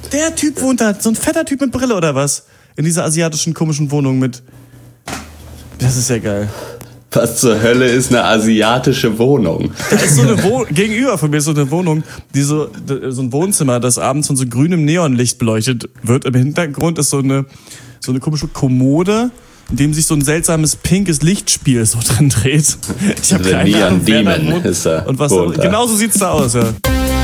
Der Typ wohnt da, so ein fetter Typ mit Brille oder was? In dieser asiatischen komischen Wohnung mit... Das ist ja geil. Was zur Hölle ist eine asiatische Wohnung? Da ist so eine gegenüber von mir so eine Wohnung, so ein Wohnzimmer, das abends von so grünem Neonlicht beleuchtet wird. Im Hintergrund ist so eine komische Kommode, in dem sich so ein seltsames pinkes Lichtspiel so drin dreht. Ich habe keine Ahnung, wer da wohnt ist da und was. Genau so sieht's da aus, ja.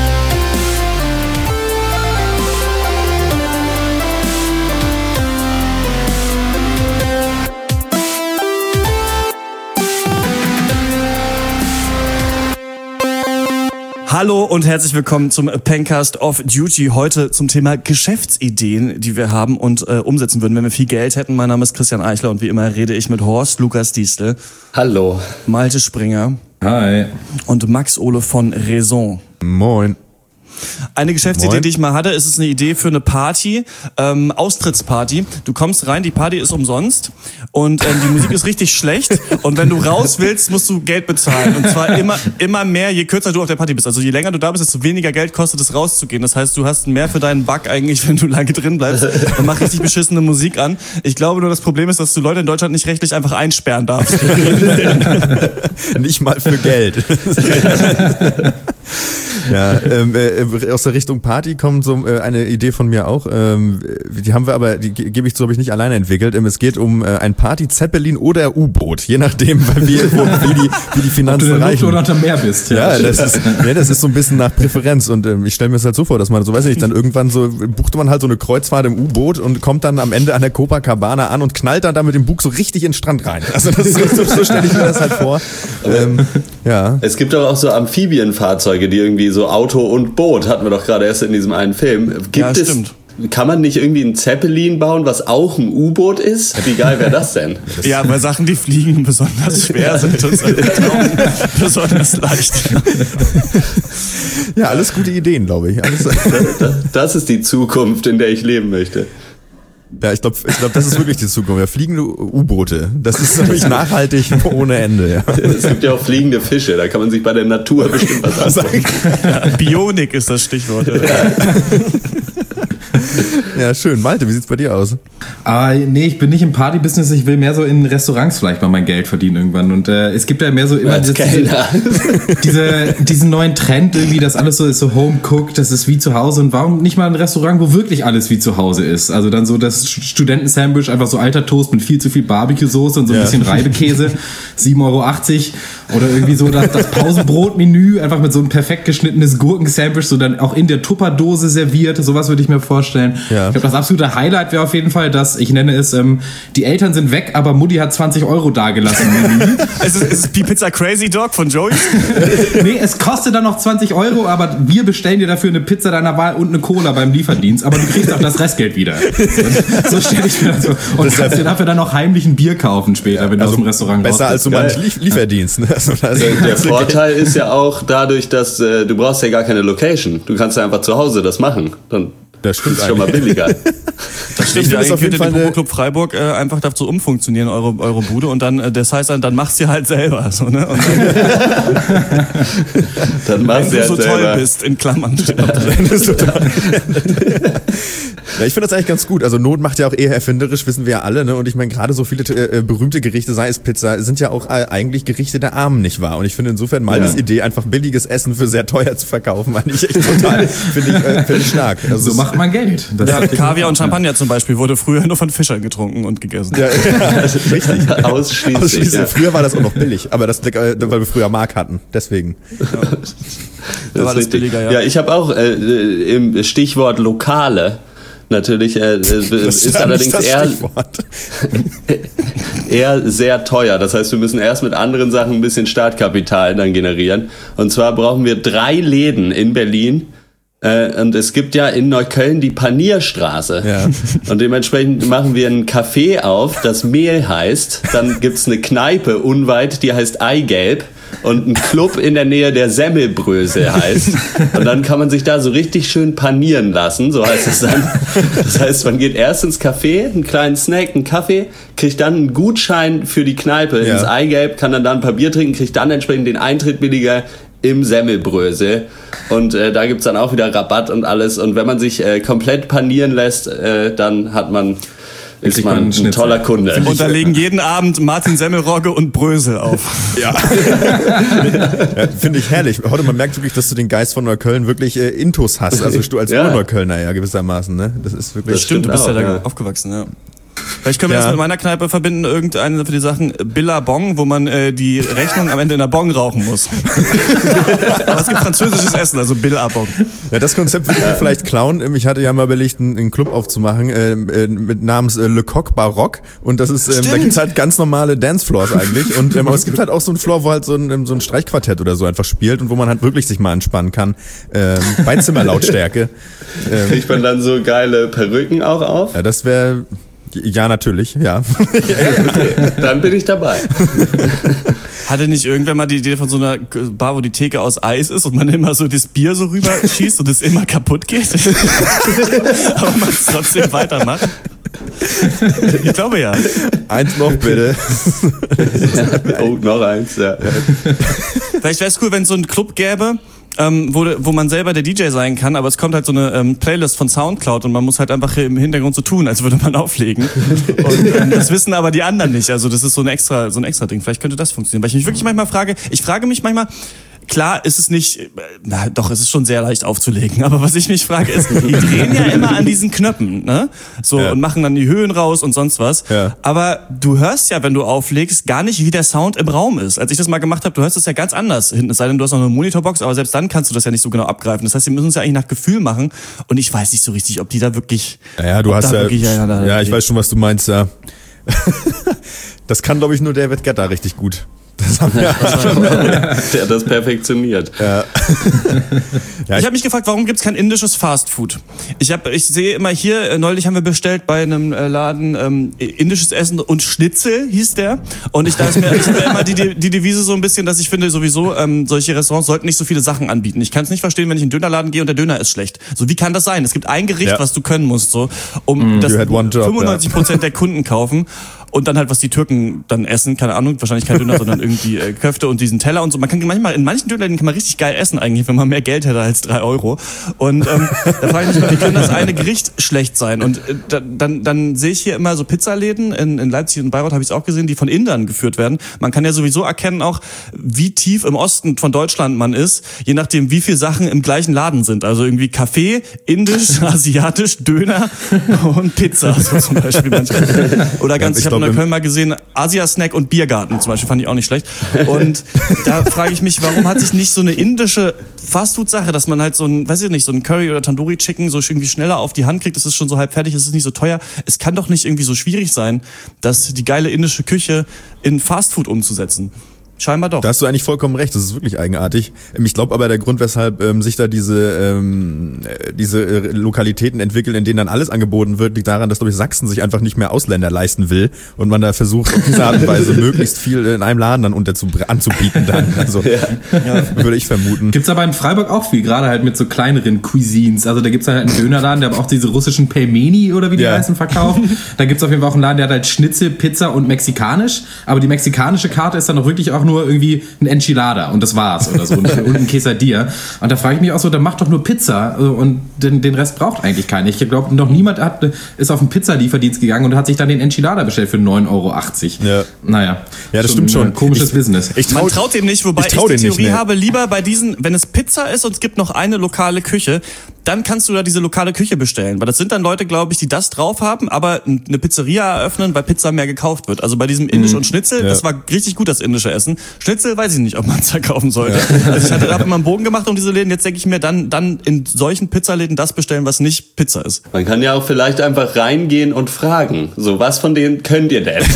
Hallo und herzlich willkommen zum Pencast of Duty. Heute zum Thema Geschäftsideen, die wir haben und umsetzen würden, wenn wir viel Geld hätten. Mein Name ist Christian Eichler und wie immer rede ich mit Horst Lukas Diestel. Hallo. Malte Springer. Hi. Und Max Ole von Raison. Moin. Eine Geschäftsidee, die ich mal hatte, ist es eine Idee für eine Party, Austrittsparty. Du kommst rein, die Party ist umsonst und die Musik ist richtig schlecht und wenn du raus willst, musst du Geld bezahlen und zwar immer mehr, je kürzer du auf der Party bist. Also je länger du da bist, desto weniger Geld kostet es rauszugehen. Das heißt, du hast mehr für deinen Buck eigentlich, wenn du lange drin bleibst und mach richtig beschissene Musik an. Ich glaube nur, das Problem ist, dass du Leute in Deutschland nicht rechtlich einfach einsperren darfst. Nicht mal für Geld. Ja, aus der Richtung Party kommt so eine Idee von mir auch. Die haben wir aber, die gebe ich so, habe ich nicht alleine entwickelt. Es geht um ein Party-Zeppelin oder U-Boot, je nachdem, wie die Finanzen reichen. Ob du unter Meer bist. Ja, das ist so ein bisschen nach Präferenz und ich stelle mir das halt so vor, dass man, so weiß ich nicht, dann irgendwann so bucht man halt so eine Kreuzfahrt im U-Boot und kommt dann am Ende an der Copacabana an und knallt dann da mit dem Bug so richtig in den Strand rein. Also das ist so stelle ich mir das halt vor. Ja. Es gibt aber auch so Amphibienfahrzeuge, die irgendwie so Auto und Boot, hatten wir doch gerade erst in diesem einen Film. Kann man nicht irgendwie ein Zeppelin bauen, was auch ein U-Boot ist? Wie geil wäre das denn? Ja, weil Sachen, die fliegen, besonders schwer sind und besonders leicht. Ja, alles gute Ideen, glaube ich. Das ist die Zukunft, in der ich leben möchte. Ja, ich glaube, das ist wirklich die Zukunft. Ja, fliegende U-Boote. Das ist natürlich nachhaltig ohne Ende. Ja. Es gibt ja auch fliegende Fische. Da kann man sich bei der Natur bestimmt was sagen. Ja, Bionik ist das Stichwort. Ja, schön. Malte, wie sieht's bei dir aus? Nee, ich bin nicht im Party-Business. Ich will mehr so in Restaurants vielleicht mal mein Geld verdienen irgendwann. Und es gibt ja mehr so immer diesen neuen Trend irgendwie, dass alles so ist, so home-cooked, das ist wie zu Hause. Und warum nicht mal ein Restaurant, wo wirklich alles wie zu Hause ist? Also dann so das Studenten-Sandwich, einfach so alter Toast mit viel zu viel Barbecue-Soße und so ein bisschen Reibekäse, 7,80 €. Oder irgendwie so das Pausenbrot-Menü, einfach mit so ein perfekt geschnittenes Gurken-Sandwich, so dann auch in der Tupperdose serviert. Sowas würde ich mir vorstellen. Ja. Ich glaube, das absolute Highlight wäre auf jeden Fall, dass, ich nenne es, die Eltern sind weg, aber Mutti hat 20 € dagelassen. Ist es die Pizza Crazy Dog von Joey? Nee, es kostet dann noch 20 €, aber wir bestellen dir dafür eine Pizza deiner Wahl und eine Cola beim Lieferdienst, aber du kriegst auch das Restgeld wieder. So stelle ich mir das so. Und kannst dir dafür dann noch heimlich ein Bier kaufen später, wenn du aus dem Restaurant besser als so manch Lieferdienst. Ne? Der Vorteil ist ja auch dadurch, dass du brauchst ja gar keine Location. Du kannst ja einfach zu Hause das machen. Dann das stimmt, ist schon mal billiger. Das stimmt, eigentlich könnte der Pogo-Club Freiburg einfach dazu umfunktionieren, eure Bude, und dann, das heißt dann machst du halt selber, so, ne? Und dann machst du halt so selber. Toll bist, in Klammern. Ja, ich finde das eigentlich ganz gut. Also Not macht ja auch eher erfinderisch, wissen wir ja alle, ne? Und ich meine, gerade so viele berühmte Gerichte, sei es Pizza, sind ja auch eigentlich Gerichte der Armen, nicht wahr? Und ich finde insofern Maltes Idee, einfach billiges Essen für sehr teuer zu verkaufen, eigentlich echt total, finde ich stark. Also so macht man Geld. Kaviar und Champagner zum Beispiel wurde früher nur von Fischern getrunken und gegessen. Ja, richtig. Ausschließlich. Ja. Früher war das auch noch billig, aber das, weil wir früher Mark hatten, deswegen. Ja. Da war das billiger, ja. Ja, ich habe auch im Stichwort Lokale natürlich ist allerdings eher sehr teuer. Das heißt, wir müssen erst mit anderen Sachen ein bisschen Startkapital dann generieren. Und zwar brauchen wir 3 Läden in Berlin. Und es gibt ja in Neukölln die Panierstraße. Ja. Und dementsprechend machen wir ein Café auf, das Mehl heißt. Dann gibt's eine Kneipe unweit, die heißt Eigelb. Und ein Club in der Nähe, der Semmelbrösel heißt. Und dann kann man sich da so richtig schön panieren lassen, so heißt es dann. Das heißt, man geht erst ins Café, einen kleinen Snack, einen Kaffee, kriegt dann einen Gutschein für die Kneipe ins Eigelb, kann dann da ein paar Bier trinken, kriegt dann entsprechend den Eintritt billiger im Semmelbrösel. Und da gibt's dann auch wieder Rabatt und alles. Und wenn man sich komplett panieren lässt, dann ist man ein toller Kunde. Und da legen jeden Abend Martin Semmelrogge und Brösel auf. Ja. Finde ich herrlich. Heute, man merkt wirklich, dass du den Geist von Neukölln wirklich intus hast. Also du als Ur-Neuköllner ja gewissermaßen, ne? Das ist wirklich... Das stimmt, du bist ja da aufgewachsen, ja. Vielleicht können wir das mit meiner Kneipe verbinden, irgendeine für die Sachen Billabong, wo man die Rechnung am Ende in der Bong rauchen muss. Aber es gibt französisches Essen, also Billabong. Ja, das Konzept würde ich vielleicht klauen. Ich hatte ja mal überlegt, einen Club aufzumachen mit namens Le Coq Baroque. Und das ist, da gibt's halt ganz normale Dancefloors eigentlich. Und aber es gibt halt auch so einen Floor, wo halt so ein Streichquartett oder so einfach spielt und wo man halt wirklich sich mal entspannen kann. Bei Zimmerlautstärke. Kriegt man dann so geile Perücken auch auf? Ja, das wäre... Ja, natürlich, ja. Okay, dann bin ich dabei. Hatte nicht irgendwer mal die Idee von so einer Bar, wo die Theke aus Eis ist und man immer so das Bier so rüber schießt und es immer kaputt geht? Aber man es trotzdem weitermacht? Ich glaube ja. Eins noch bitte. Oh, noch eins, ja. Vielleicht wäre es cool, wenn es so einen Club gäbe, wo man selber der DJ sein kann, aber es kommt halt so eine Playlist von Soundcloud und man muss halt einfach im Hintergrund so tun, als würde man auflegen. Und das wissen aber die anderen nicht. Also das ist so ein extra Ding. Vielleicht könnte das funktionieren. Weil ich mich wirklich manchmal frage, klar ist es nicht, doch, es ist schon sehr leicht aufzulegen, aber was ich mich frage ist, die drehen ja immer an diesen Knöpfen, ne? So, und machen dann die Höhen raus und sonst was. Ja. Aber du hörst ja, wenn du auflegst, gar nicht, wie der Sound im Raum ist. Als ich das mal gemacht habe, du hörst das ja ganz anders hinten, es sei denn, du hast noch eine Monitorbox, aber selbst dann kannst du das ja nicht so genau abgreifen. Das heißt, sie müssen es ja eigentlich nach Gefühl machen und ich weiß nicht so richtig, ob die da wirklich... Ja, du hast ja, ich weiß schon, was du meinst, ja. Das kann, glaube ich, nur David Guetta richtig gut. Das haben wir der hat das perfektioniert. Ja. Ich habe mich gefragt, warum gibt's kein indisches Fastfood? Ich sehe immer hier, neulich haben wir bestellt bei einem Laden indisches Essen und Schnitzel hieß der. Und ich habe immer die Devise so ein bisschen, dass ich finde sowieso, solche Restaurants sollten nicht so viele Sachen anbieten. Ich kann es nicht verstehen, wenn ich in den Dönerladen gehe und der Döner ist schlecht. So, wie kann das sein? Es gibt ein Gericht, was du können musst, so, das 95% der Kunden kaufen. Und dann halt, was die Türken dann essen, keine Ahnung, wahrscheinlich kein Döner, sondern irgendwie Köfte und diesen Teller und so. Man kann manchmal, in manchen Dönerläden kann man richtig geil essen eigentlich, wenn man mehr Geld hätte als 3 Euro. Und da frage ich mich mal, wie kann das eine Gericht schlecht sein? Und dann sehe ich hier immer so Pizzaläden, in Leipzig und Bayreuth habe ich es auch gesehen, die von Indern geführt werden. Man kann ja sowieso erkennen auch, wie tief im Osten von Deutschland man ist, je nachdem, wie viele Sachen im gleichen Laden sind. Also irgendwie Kaffee, Indisch, Asiatisch, Döner und Pizza, so zum Beispiel manchmal. Oder ganz, ich habe in Köln mal gesehen, Asia-Snack und Biergarten zum Beispiel, fand ich auch nicht schlecht. Und da frage ich mich, warum hat sich nicht so eine indische Fastfood-Sache, dass man halt so ein, weiß ich nicht, so ein Curry oder Tandoori Chicken so irgendwie schneller auf die Hand kriegt, das ist schon so halb fertig, es ist nicht so teuer. Es kann doch nicht irgendwie so schwierig sein, dass die geile indische Küche in Fastfood umzusetzen. Scheinbar doch. Da hast du eigentlich vollkommen recht, das ist wirklich eigenartig. Ich glaube aber, der Grund, weshalb sich da diese Lokalitäten entwickeln, in denen dann alles angeboten wird, liegt daran, dass, glaube ich, Sachsen sich einfach nicht mehr Ausländer leisten will und man da versucht, auf diese Art und Weise möglichst viel in einem Laden dann anzubieten dann. Also, würde ich vermuten. Gibt's aber in Freiburg auch viel, gerade halt mit so kleineren Cuisines. Also da gibt's halt einen Dönerladen, der aber auch diese russischen Pelmeni oder wie die heißen verkaufen. Da gibt's auf jeden Fall auch einen Laden, der hat halt Schnitzel, Pizza und mexikanisch. Aber die mexikanische Karte ist dann auch wirklich auch nur irgendwie ein Enchilada und das war's oder so und ein Quesadilla. Und da frage ich mich auch so, dann macht doch nur Pizza und den Rest braucht eigentlich keiner. Ich glaube, noch niemand ist auf einen Pizzalieferdienst gegangen und hat sich dann den Enchilada bestellt für 9,80 Euro. Ja. Naja. Ja, das stimmt schon. Komisches Business. Man traut dem nicht, wobei ich die Theorie habe, lieber bei diesen, wenn es Pizza ist und es gibt noch eine lokale Küche, dann kannst du da diese lokale Küche bestellen. Weil das sind dann Leute, glaube ich, die das drauf haben, aber eine Pizzeria eröffnen, weil Pizza mehr gekauft wird. Also bei diesem Indisch und Schnitzel, das war richtig gut, das indische Essen. Schnitzel weiß ich nicht, ob man es da kaufen sollte. Ja. Also ich habe immer einen Bogen gemacht um diese Läden. Jetzt denke ich mir, dann in solchen Pizzaläden das bestellen, was nicht Pizza ist. Man kann ja auch vielleicht einfach reingehen und fragen. So, was von denen könnt ihr denn?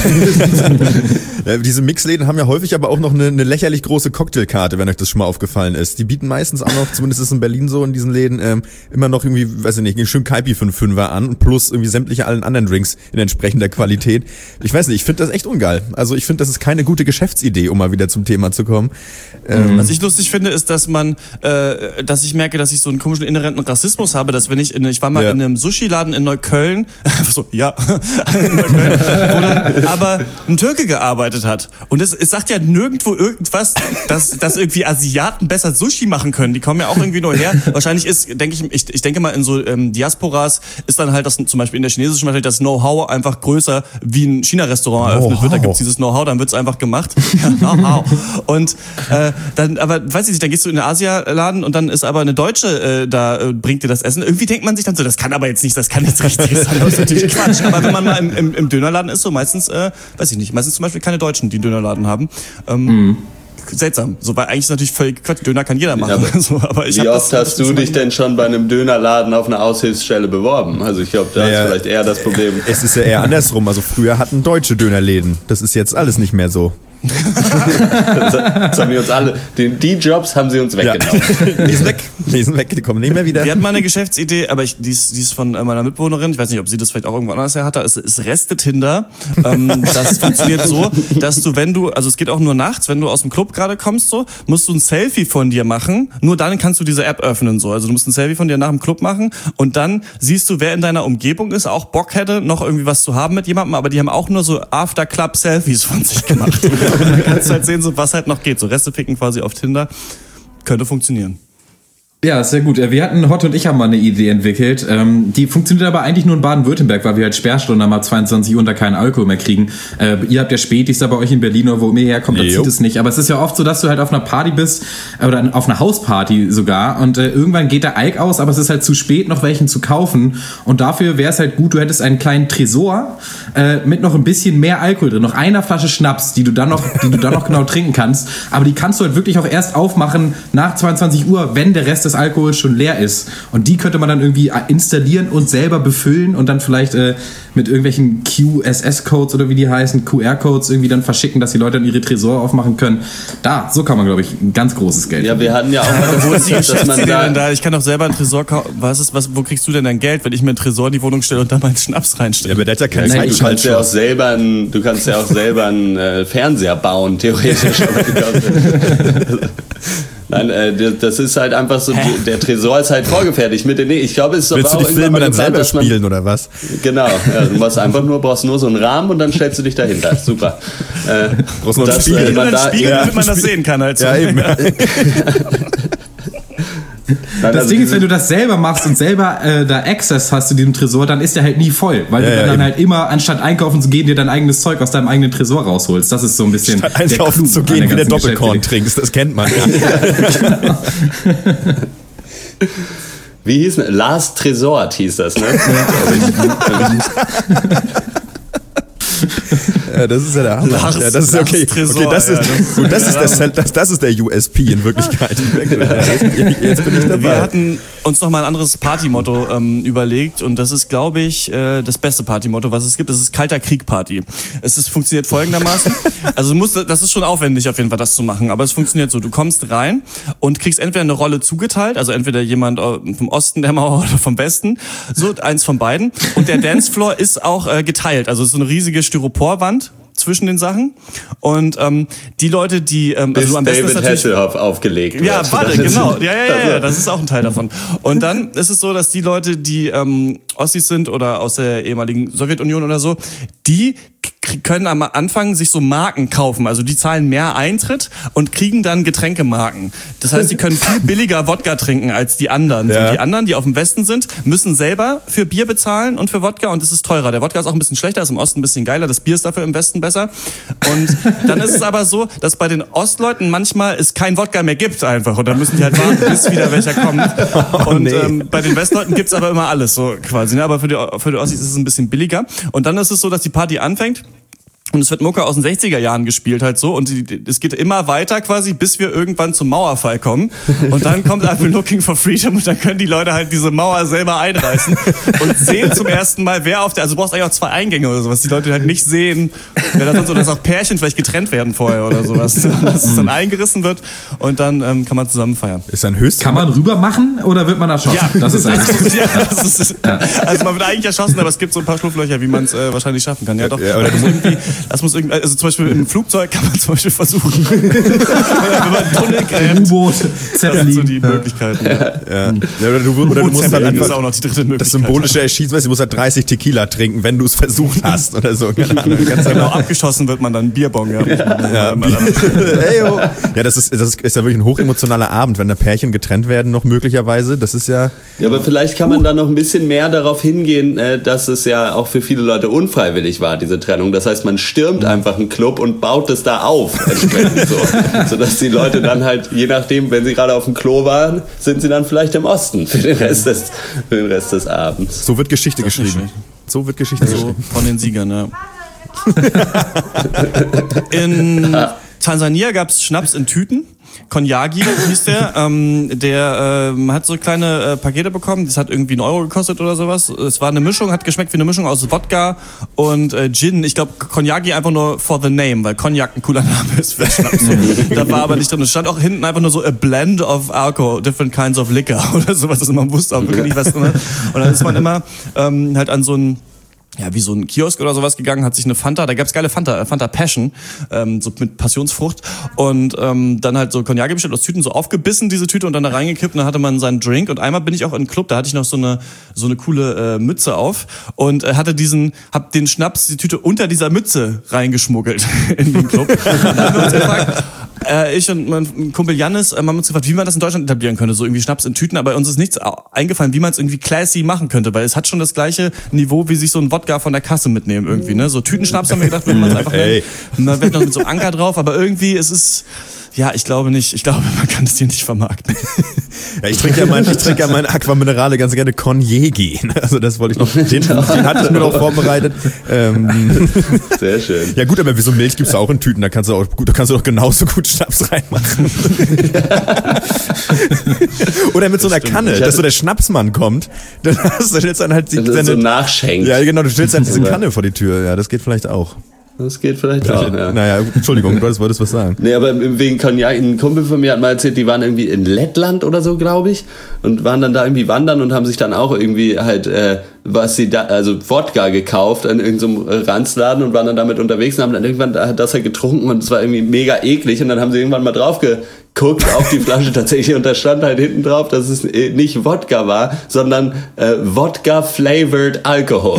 Diese Mixläden haben ja häufig aber auch noch eine lächerlich große Cocktailkarte, wenn euch das schon mal aufgefallen ist. Die bieten meistens auch noch, zumindest ist es in Berlin so, in diesen Läden, immer noch irgendwie, weiß ich nicht, einen schönen Kaipi für einen Fünfer an, plus irgendwie sämtliche allen anderen Drinks in entsprechender Qualität. Ich weiß nicht, ich finde das echt ungeil. Also ich finde, das ist keine gute Geschäftsidee, um mal wieder zum Thema zu kommen. Was ich lustig finde, ist, dass dass ich merke, dass ich so einen komischen inhärenten Rassismus habe, dass wenn ich war mal in einem Sushi-Laden in Neukölln, in Neukölln, wo dann aber ein Türke gearbeitet hat. Und es sagt ja nirgendwo irgendwas, dass irgendwie Asiaten besser Sushi machen können. Die kommen ja auch irgendwie nur her. Wahrscheinlich ich denke mal in so Diasporas ist dann halt das zum Beispiel in der chinesischen wahrscheinlich das Know-how einfach größer, wie ein China-Restaurant eröffnet wird. Da gibt's dieses Know-how, dann wird's einfach gemacht. Ja, Know-how. Und dann, aber weiß ich nicht, dann gehst du in den Asialaden und dann ist aber eine Deutsche bringt dir das Essen. Irgendwie denkt man sich dann so, das kann aber jetzt nicht, das kann jetzt richtig sein. Das ist natürlich Quatsch. Aber wenn man mal im Dönerladen ist, so meistens, weiß ich nicht, meistens zum Beispiel keine Deutschen, die einen Dönerladen haben. Seltsam. So, weil eigentlich ist natürlich völlig Quatsch. Döner kann jeder machen. Ja, aber wie oft hast du dich denn schon bei einem Dönerladen auf einer Aushilfsstelle beworben? Also ich glaube, da ist vielleicht eher das Problem. Es ist ja eher andersrum. Also früher hatten deutsche Dönerläden. Das ist jetzt alles nicht mehr so. Das haben wir uns alle, die Jobs haben sie uns weggenommen. Ja. Die sind weg, die kommen nicht mehr wieder. Wir hatten mal eine Geschäftsidee, aber die ist von meiner Mitbewohnerin, ich weiß nicht, ob sie das vielleicht auch irgendwo anders her hatte, es ist Reste-Tinder. Das funktioniert so, dass also es geht auch nur nachts, wenn du aus dem Club gerade kommst, so, musst du ein Selfie von dir machen, nur dann kannst du diese App öffnen, so. Also du musst ein Selfie von dir nach dem Club machen und dann siehst du, wer in deiner Umgebung ist, auch Bock hätte, noch irgendwie was zu haben mit jemandem, aber die haben auch nur so After-Club-Selfies von sich gemacht. Und dann kannst du halt sehen, so was halt noch geht. So Reste picken quasi auf Tinder. Könnte funktionieren. Ja, sehr gut. Wir hatten, Hotte und ich haben mal eine Idee entwickelt. Die funktioniert aber eigentlich nur in Baden-Württemberg, weil wir halt Sperrstunden haben ab 22 Uhr und da keinen Alkohol mehr kriegen. Ihr habt ja Spätis da bei euch in Berlin oder wo ihr herkommt, da zieht es nicht. Aber es ist ja oft so, dass du halt auf einer Party bist oder auf einer Hausparty sogar und irgendwann geht der Alk aus, aber es ist halt zu spät, noch welchen zu kaufen. Und dafür wäre es halt gut, du hättest einen kleinen Tresor mit noch ein bisschen mehr Alkohol drin. Noch einer Flasche Schnaps, die du dann noch genau trinken kannst. Aber die kannst du halt wirklich auch erst aufmachen nach 22 Uhr, wenn der Rest des Alkohol schon leer ist. Und die könnte man dann irgendwie installieren und selber befüllen und dann vielleicht mit irgendwelchen QSS-Codes oder wie die heißen, QR-Codes irgendwie dann verschicken, dass die Leute dann ihre Tresor aufmachen können. So kann man, glaube ich, ein ganz großes Geld. Ja, wir hatten ja auch mal wo ist die Geschäftsidee denn da? Ich kann doch selber einen Tresor kaufen. Wo kriegst du denn dein Geld, wenn ich mir einen Tresor in die Wohnung stelle und da meinen Schnaps reinstelle? Ja, aber der hat ja keinen du kannst ja auch selber einen Fernseher bauen, theoretisch. Nein, das ist halt einfach so, der Tresor ist halt vorgefertigt mit den, ich glaube, es ist willst aber du auch die Filme dann selber spielen oder was? Genau, ja, du brauchst nur so einen Rahmen und dann stellst du dich dahinter. Super. Brauchst nur ein Spiegel, damit man das sehen kann halt so. Ja, eben. Das Ding ist, wenn du das selber machst und selber da Access hast zu diesem Tresor, dann ist der halt nie voll, weil du dann halt immer, anstatt einkaufen zu gehen, dir dein eigenes Zeug aus deinem eigenen Tresor rausholst. Das ist so ein bisschen statt einkaufen zu gehen, wie der Doppelkorn trinkst, das kennt man. Genau. Wie hieß denn? Last Tresort hieß das, ne? Ja, das ist ja der Hammer. Ja, das ist okay. Okay, das ist der USP in Wirklichkeit. Jetzt bin ich dabei. Wir hatten uns noch mal ein anderes Partymotto überlegt und das ist, glaube ich, das beste Partymotto, was es gibt. Das ist Kalter Krieg Party. Funktioniert folgendermaßen. Also das ist schon aufwendig auf jeden Fall, das zu machen, aber es funktioniert so. Du kommst rein und kriegst entweder eine Rolle zugeteilt, also entweder jemand vom Osten der Mauer oder vom Westen, so eins von beiden. Und der Dancefloor ist auch geteilt, also es ist so eine riesige Styroporwand zwischen den Sachen und die Leute, die also ist am besten David ist Hasselhoff aufgelegt wird. Ja, warte, genau. Ja, das ist auch ein Teil davon. Und dann ist es so, dass die Leute, die Ossis sind oder aus der ehemaligen Sowjetunion oder so, die können am Anfang sich so Marken kaufen. Also die zahlen mehr Eintritt und kriegen dann Getränkemarken. Das heißt, die können viel billiger Wodka trinken als die anderen. Ja. So, die anderen, die auf dem Westen sind, müssen selber für Bier bezahlen und für Wodka und es ist teurer. Der Wodka ist auch ein bisschen schlechter, ist im Osten ein bisschen geiler. Das Bier ist dafür im Westen besser. Und dann ist es aber so, dass bei den Ostleuten manchmal es kein Wodka mehr gibt einfach. Und dann müssen die halt warten, bis wieder welcher kommt. Und bei den Westleuten gibt's aber immer alles so quasi. Ne? Aber für die Ossis ist es ein bisschen billiger. Und dann ist es so, dass die Party anfängt. Und es wird Mucke aus den 60er Jahren gespielt halt so und es geht immer weiter quasi, bis wir irgendwann zum Mauerfall kommen und dann kommt einfach Looking for Freedom und dann können die Leute halt diese Mauer selber einreißen und sehen zum ersten Mal, wer auf der, also du brauchst eigentlich auch 2 Eingänge oder sowas, die Leute halt nicht sehen, wer da sonst, oder dass auch Pärchen vielleicht getrennt werden vorher oder sowas, dass es dann eingerissen wird und dann kann man zusammen feiern. Ist ein höchst. Kann man rüber machen oder wird man erschossen? Ja, das ist eigentlich. Also man wird eigentlich erschossen, aber es gibt so ein paar Schlupflöcher, wie man es wahrscheinlich schaffen kann. Ja, doch. Ja, oder Das muss irgendwie, also zum Beispiel im Flugzeug kann man zum Beispiel versuchen. Wenn man Tunnel gräbt. U-Boot, Das sind so die Möglichkeiten. Ja. Oder du musst halt Das ist einfach auch noch die dritte Möglichkeit. das symbolische Erschießen, weißt du, musst halt 30 Tequila trinken, wenn du es versucht hast oder so. Keine Ahnung, ganz Genau, abgeschossen wird man dann Bierbong. Ja. Eyo. Ja, das ist ja wirklich ein hochemotionaler Abend, wenn da Pärchen getrennt werden noch möglicherweise. Das ist ja... Ja, aber vielleicht kann man da noch ein bisschen mehr darauf hingehen, dass es ja auch für viele Leute unfreiwillig war, diese Trennung. Das heißt, man stürmt einfach einen Club und baut es da auf, entsprechend so. Sodass die Leute dann halt, je nachdem, wenn sie gerade auf dem Klo waren, sind sie dann vielleicht im Osten für den Rest des Abends. So wird Geschichte geschrieben. So wird Geschichte geschrieben. Von den Siegern, ja. In Tansania gab es Schnaps in Tüten. Konyagi hieß der. Der hat so kleine Pakete bekommen. Das hat irgendwie 1 Euro gekostet oder sowas. Es war eine Mischung, hat geschmeckt wie eine Mischung aus Wodka und Gin. Ich glaube, Konyagi einfach nur for the name, weil Cognac ein cooler Name ist für Schnaps. Da war aber nicht drin. Es stand auch hinten einfach nur so a blend of alcohol, different kinds of liquor oder sowas. Also man wusste auch wirklich nicht, was drin ist. Und dann ist man immer halt an so ein wie so ein Kiosk oder sowas gegangen, hat sich eine Fanta, da gab's geile Fanta Passion, so mit Passionsfrucht und dann halt so Cognac bestellt aus Tüten, so aufgebissen diese Tüte und dann da reingekippt und dann hatte man seinen Drink und einmal bin ich auch in einen Club, da hatte ich noch so eine coole Mütze auf und hab den Schnaps, die Tüte unter dieser Mütze reingeschmuggelt in den Club. Und dann haben wir uns gefragt, ich und mein Kumpel Jannis haben uns gefragt, wie man das in Deutschland etablieren könnte, so irgendwie Schnaps in Tüten, aber uns ist nichts eingefallen, wie man es irgendwie classy machen könnte, weil es hat schon das gleiche Niveau, wie sich so ein Wodka von der Kasse mitnehmen irgendwie, ne? So Tütenschnaps haben wir gedacht, würde man es einfach nennen. Und dann wird noch mit so einem Anker drauf, aber irgendwie es ist, ja, ich glaube nicht. Ich glaube, man kann das hier nicht vermarkten. Ja, ich trinke ja mein Aquaminerale ganz gerne Konjegi. Also das wollte ich noch, den hatte ich mir noch vorbereitet. Sehr schön. Ja gut, aber wieso Milch gibt's auch in Tüten? Da kannst du doch genauso gut Schnaps reinmachen. Oder mit so einer Kanne, dass so der Schnapsmann kommt, dann stellst du dann halt so nachschenkt. Ja, genau, du stellst halt diese Kanne vor die Tür. Ja, das geht vielleicht auch. Das geht vielleicht auch, ja. Naja, Entschuldigung, du wolltest was sagen. Nee, aber wegen Cognac, ein Kumpel von mir hat mal erzählt, die waren irgendwie in Lettland oder so, glaube ich, und waren dann da irgendwie wandern und haben sich dann auch irgendwie halt, Wodka gekauft an irgendeinem Ranzladen und waren dann damit unterwegs und haben dann irgendwann das halt getrunken und es war irgendwie mega eklig und dann haben sie irgendwann mal drauf geguckt auf die Flasche tatsächlich und da stand halt hinten drauf, dass es nicht Wodka war, sondern Wodka-flavored Alcohol.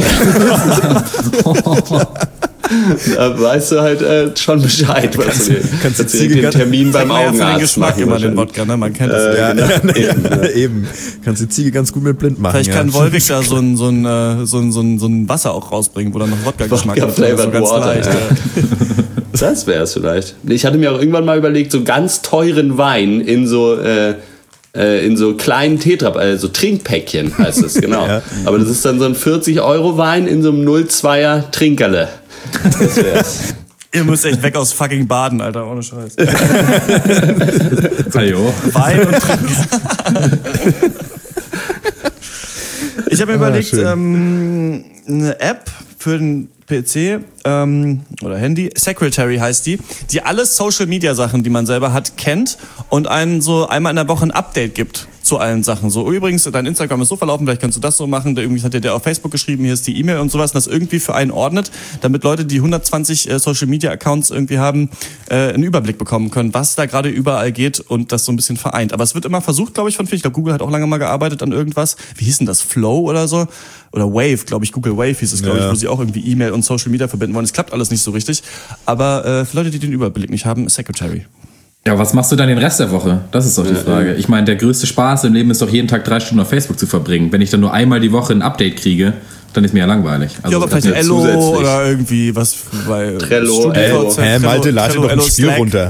Da weißt du halt schon Bescheid, was kannst du den Termin beim Augenarzt den Geschmack immer den Wodka, ne? Man kennt das. Eben. Kannst die Ziege ganz gut mit blind machen. Vielleicht kann Volvic da so ein Wasser auch rausbringen, wo dann noch Wodka-Geschmack ist. So ganz leicht. Das wär's vielleicht. Ich hatte mir auch irgendwann mal überlegt, so ganz teuren Wein in so kleinen so Trinkpäckchen heißt es, genau. Ja. Aber das ist dann so ein 40-Euro-Wein in so einem 0,2er Trinkerle. Das wär's. Ihr müsst echt weg aus fucking Baden, Alter, ohne Scheiß. Ajo. Wein und Trinker. Ich habe mir überlegt, eine App für den PC oder Handy, Secretary heißt die alle Social-Media-Sachen, die man selber hat, kennt und einen so einmal in der Woche ein Update gibt zu allen Sachen. So, übrigens, dein Instagram ist so verlaufen, vielleicht kannst du das so machen. Irgendwie hat dir der auf Facebook geschrieben, hier ist die E-Mail und sowas. Und das irgendwie für einen ordnet, damit Leute, die 120 Social-Media-Accounts irgendwie haben, einen Überblick bekommen können, was da gerade überall geht und das so ein bisschen vereint. Aber es wird immer versucht, glaube ich, ich glaube, Google hat auch lange mal gearbeitet an irgendwas. Wie hieß denn das? Flow oder so? Oder Wave, glaube ich. Google Wave hieß es, glaube ich, wo sie auch irgendwie E-Mail und Social-Media verbinden wollen. Es klappt alles nicht so richtig. Aber für Leute, die den Überblick nicht haben, Secretary. Ja, was machst du dann den Rest der Woche? Das ist doch die Frage. Ich meine, der größte Spaß im Leben ist doch jeden Tag 3 Stunden auf Facebook zu verbringen. Wenn ich dann nur einmal die Woche ein Update kriege, dann ist mir ja langweilig. Also, ja, aber vielleicht Ello oder irgendwie was bei Trello. Malte, lade doch ein Spiel runter.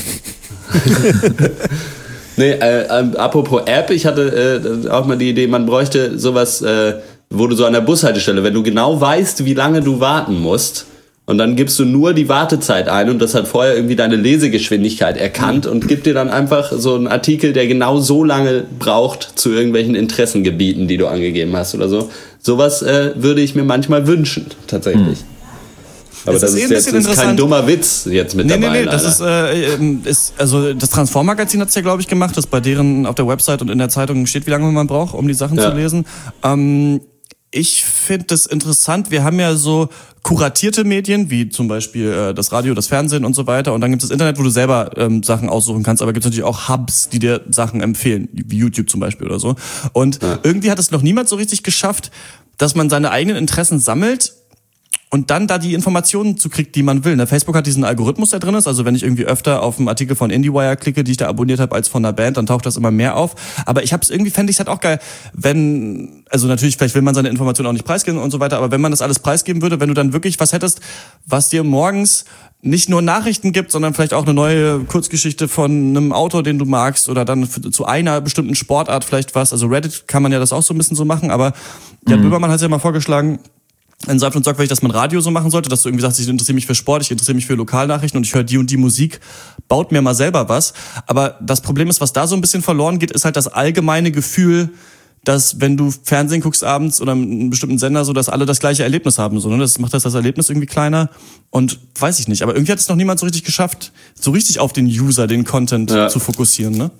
Nee, apropos App, ich hatte auch mal die Idee, man bräuchte sowas, wo du so an der Bushaltestelle, wenn du genau weißt, wie lange du warten musst, und dann gibst du nur die Wartezeit ein und das hat vorher irgendwie deine Lesegeschwindigkeit erkannt und gibt dir dann einfach so einen Artikel, der genau so lange braucht zu irgendwelchen Interessengebieten, die du angegeben hast oder so. Sowas würde ich mir manchmal wünschen, tatsächlich. Aber das ist kein dummer Witz jetzt mit dabei. Nee, das ist also das Transform-Magazin hat's ja, glaube ich, gemacht, das bei deren auf der Website und in der Zeitung steht, wie lange man braucht, um die Sachen zu lesen. Ich finde das interessant. Wir haben ja so kuratierte Medien, wie zum Beispiel das Radio, das Fernsehen und so weiter. Und dann gibt es das Internet, wo du selber Sachen aussuchen kannst. Aber gibt es natürlich auch Hubs, die dir Sachen empfehlen, wie YouTube zum Beispiel oder so. Und irgendwie hat es noch niemand so richtig geschafft, dass man seine eigenen Interessen sammelt und dann da die Informationen zu kriegt, die man will. Facebook hat diesen Algorithmus, der drin ist. Also wenn ich irgendwie öfter auf einen Artikel von IndieWire klicke, die ich da abonniert habe, als von einer Band, dann taucht das immer mehr auf. Aber fände ich es halt auch geil, wenn, also natürlich, vielleicht will man seine Informationen auch nicht preisgeben und so weiter, aber wenn man das alles preisgeben würde, wenn du dann wirklich was hättest, was dir morgens nicht nur Nachrichten gibt, sondern vielleicht auch eine neue Kurzgeschichte von einem Autor, den du magst, oder dann zu einer bestimmten Sportart vielleicht was. Also Reddit kann man ja das auch so ein bisschen so machen, aber Jan Böhmermann hat es ja mal vorgeschlagen, in Saft und Sorgfältig, dass man Radio so machen sollte, dass du irgendwie sagst, ich interessiere mich für Sport, ich interessiere mich für Lokalnachrichten und ich höre die und die Musik, baut mir mal selber was. Aber das Problem ist, was da so ein bisschen verloren geht, ist halt das allgemeine Gefühl, dass wenn du Fernsehen guckst abends oder einen bestimmten Sender, so dass alle das gleiche Erlebnis haben. So, ne? Das macht das Erlebnis irgendwie kleiner und weiß ich nicht. Aber irgendwie hat es noch niemand so richtig geschafft, so richtig auf den User, den Content zu fokussieren. Ne?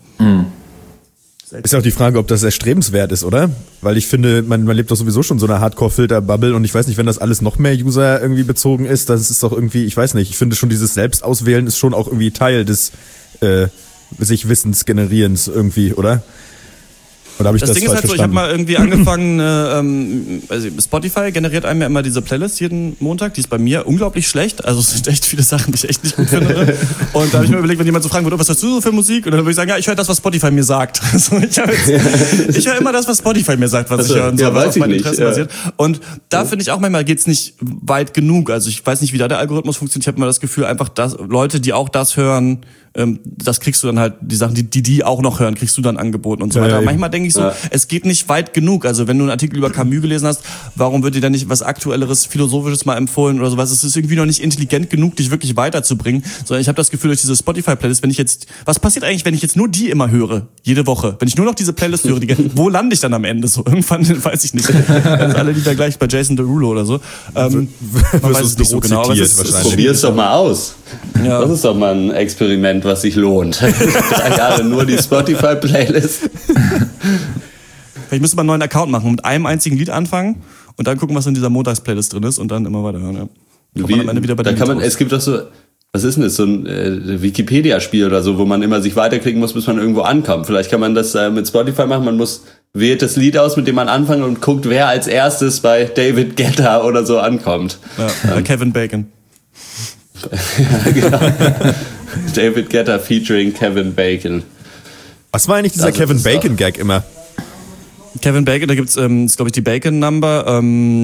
Ist ja auch die Frage, ob das erstrebenswert ist, oder? Weil ich finde, man lebt doch sowieso schon so eine Hardcore-Filter-Bubble und ich weiß nicht, wenn das alles noch mehr User irgendwie bezogen ist, das ist doch irgendwie, ich weiß nicht, ich finde schon dieses Selbstauswählen ist schon auch irgendwie Teil des sich Wissensgenerierens irgendwie, oder? Oder habe ich das Ding ist halt so, ich habe mal irgendwie angefangen, also Spotify generiert einem ja immer diese Playlist jeden Montag, die ist bei mir unglaublich schlecht, also es sind echt viele Sachen, die ich echt nicht gut finde. Und da habe ich mir überlegt, wenn jemand so fragen würde, was hörst du so für Musik? Und dann würde ich sagen, ja, ich höre das, was Spotify mir sagt. Also ich höre immer das, was Spotify mir sagt, was ich höre und so, was auf meine Interessen basiert. Und da finde ich auch manchmal geht's nicht weit genug. Also ich weiß nicht, wie da der Algorithmus funktioniert. Ich habe immer das Gefühl, einfach, dass Leute, die auch das hören, das kriegst du dann halt, die Sachen, die auch noch hören, kriegst du dann angeboten und so weiter. Aber manchmal denke ich so, es geht nicht weit genug. Also wenn du einen Artikel über Camus gelesen hast, warum wird dir dann nicht was Aktuelleres, Philosophisches mal empfohlen oder sowas? Es ist irgendwie noch nicht intelligent genug, dich wirklich weiterzubringen. Sondern ich habe das Gefühl, durch diese Spotify-Playlist, was passiert eigentlich, wenn ich jetzt nur die immer höre, jede Woche? Wenn ich nur noch diese Playlist höre, wo lande ich dann am Ende? So irgendwann, weiß ich nicht. Alle Lieder gleich bei Jason Derulo oder so. Man weiß es nicht so genau. Probier es doch mal aus. Ja. Das ist doch mal ein Experiment, was sich lohnt. 3 Jahre nur die Spotify-Playlist. Vielleicht müsste man einen neuen Account machen und mit einem einzigen Lied anfangen und dann gucken, was in dieser Montags-Playlist drin ist und dann immer weiter hören. Ja. Es gibt doch so, was ist denn das, so ein Wikipedia-Spiel oder so, wo man immer sich weiterklicken muss, bis man irgendwo ankommt. Vielleicht kann man das mit Spotify machen, wählt das Lied aus, mit dem man anfängt und guckt, wer als erstes bei David Guetta oder so ankommt. Ja, bei Kevin Bacon. Ja, genau. David Guetta featuring Kevin Bacon. Was war eigentlich dieser Kevin Bacon-Gag immer? Kevin Bacon, da gibt's, glaube ich, die Bacon Number,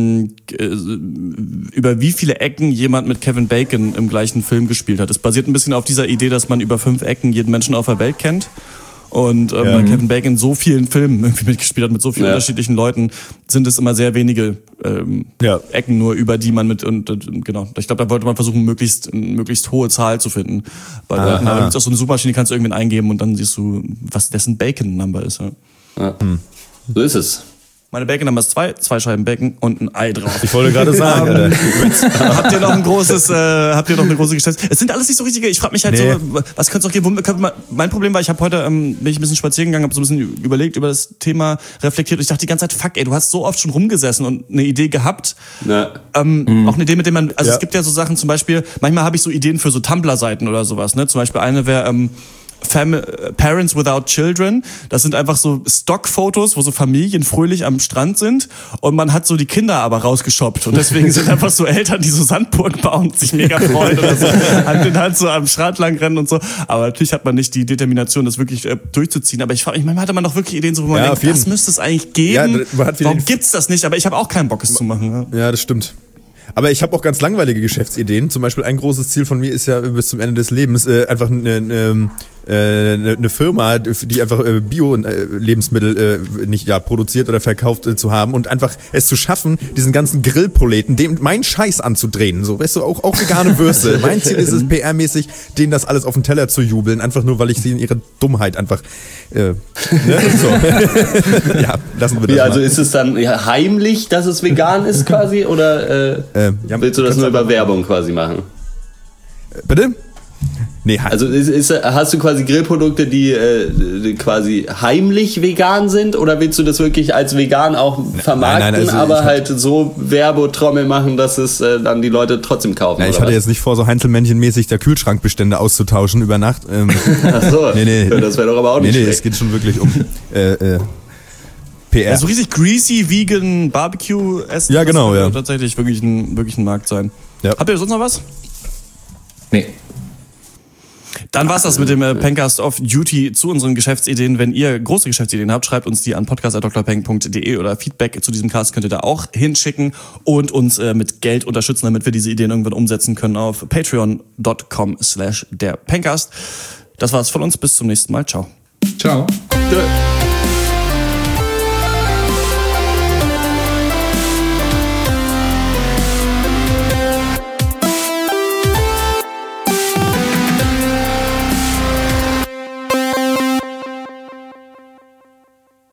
über wie viele Ecken jemand mit Kevin Bacon im gleichen Film gespielt hat. Es basiert ein bisschen auf dieser Idee, dass man über 5 Ecken jeden Menschen auf der Welt kennt. Und weil Kevin Bacon in so vielen Filmen irgendwie mitgespielt hat, mit so vielen unterschiedlichen Leuten, sind es immer sehr wenige Ecken nur, über die man genau. Ich glaube, da wollte man versuchen, möglichst hohe Zahl zu finden. Bei Leuten, aber da gibt's auch so eine Suchmaschine, die kannst du irgendwann eingeben und dann siehst du, was dessen Bacon-Number ist. Ja. So ist es. Meine Bacon-Nummer ist 2 Scheiben Bacon und ein Ei drauf. Ich wollte gerade sagen, Alter. Habt ihr noch eine große Geschichte? Es sind alles nicht so richtige, ich frage mich halt so, was könnte es noch geben? Mein Problem war, ich habe heute, bin ich ein bisschen spazieren gegangen, habe so ein bisschen überlegt, über das Thema reflektiert und ich dachte die ganze Zeit, fuck ey, du hast so oft schon rumgesessen und eine Idee gehabt. Auch eine Idee, mit der man, also es gibt ja so Sachen, zum Beispiel, manchmal habe ich so Ideen für so Tumblr-Seiten oder sowas, ne? Zum Beispiel eine wäre, Parents Without Children. Das sind einfach so Stockfotos, wo so Familien fröhlich am Strand sind und man hat so die Kinder aber rausgeschoppt und deswegen sind einfach so Eltern, die so Sandburgen bauen und sich mega freuen oder so, Hand in Hand so am Strand lang rennen und so. Aber natürlich hat man nicht die Determination, das wirklich durchzuziehen. Aber ich frage mich, manchmal hatte man doch wirklich Ideen, so, wo man denkt, das müsste es eigentlich geben. Warum gibt's das nicht? Aber ich habe auch keinen Bock, es zu machen. Ja, das stimmt. Aber ich habe auch ganz langweilige Geschäftsideen. Zum Beispiel ein großes Ziel von mir ist ja bis zum Ende des Lebens einfach eine Firma, die einfach Bio-Lebensmittel nicht produziert oder verkauft zu haben und einfach es zu schaffen, diesen ganzen Grillproleten, dem meinen Scheiß anzudrehen. So, weißt du, auch vegane Würste. Mein Ziel ist es, PR-mäßig, denen das alles auf den Teller zu jubeln, einfach nur, weil ich sie in ihrer Dummheit einfach so. Ja, lassen wir das mal. Also ist es dann heimlich, dass es vegan ist quasi, oder willst du das nur über Werbung quasi machen? Bitte? Nee, also hast du quasi Grillprodukte, die quasi heimlich vegan sind, oder willst du das wirklich als vegan auch vermarkten, nein, also aber halt so Werbetrommel machen, dass es dann die Leute trotzdem kaufen? Ich hatte jetzt nicht vor, so Heinzelmännchen-mäßig der Kühlschrankbestände auszutauschen über Nacht. Ach so, nee. Das wäre doch aber auch nicht schlecht. Es geht schon wirklich um PR. So richtig greasy, vegan, Barbecue-Essen. Ja, genau, das ja. Tatsächlich wirklich ein Markt sein. Ja. Habt ihr sonst noch was? Nee. Dann war's das mit dem Pencast of Duty zu unseren Geschäftsideen. Wenn ihr große Geschäftsideen habt, schreibt uns die an podcast@drpeng.de oder Feedback zu diesem Cast könnt ihr da auch hinschicken und uns mit Geld unterstützen, damit wir diese Ideen irgendwann umsetzen können auf patreon.com/derpencast. Das war's von uns. Bis zum nächsten Mal. Ciao. Ciao. Tschö.